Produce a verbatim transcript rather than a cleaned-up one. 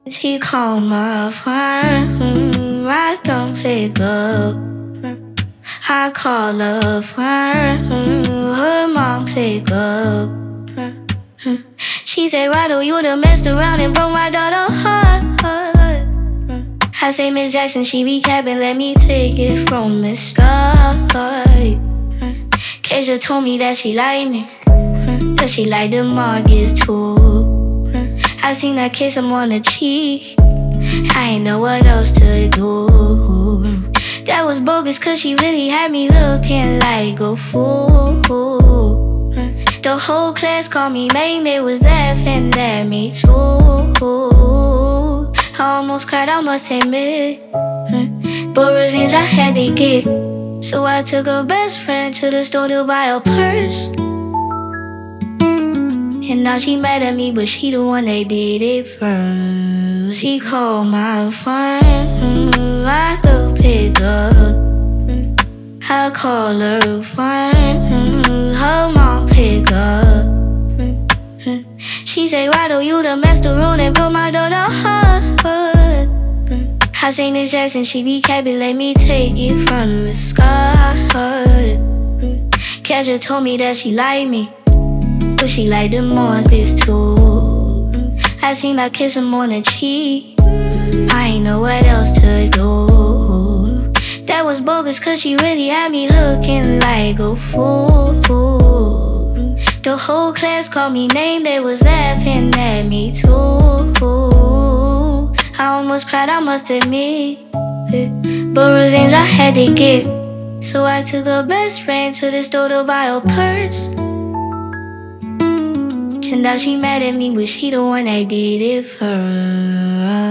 He called my phone, I don't pick up. I call her friend, her mom pick up. She said, why do you done messed around and broke my daughter's heart? I say, Miss Jackson, she be capping, let me take it from the start. Keisha told me that she like me, cause she like the Marcus too. I seen her kiss him on the cheek, I ain't know what else to do. That was bogus cause she really had me looking like a fool. The whole class called me main, they was laughing at me too. I almost cried, I must admit, but revenge I had to get. So I took her best friend to the store to buy a purse. And now she mad at me, but she the one that did it first. He called my phone, I could pick up. I call her friend, her mom pick up. She say, why do you done messed around and broke my daughter's heart? I say, Miss Jackson, she be capping, let me take it from the start. Kesha told me that she like me, but she like the Marcus too. I seen her kiss him on the cheek, I ain't know what else to do. That was bogus cause she really had me looking like a fool. The whole class called me name, they was laughing at me too. I almost cried, I must admit, but revenge I had to get. So I took her best friend to the store to buy a purse. And now she mad at me, but she the one that did it first.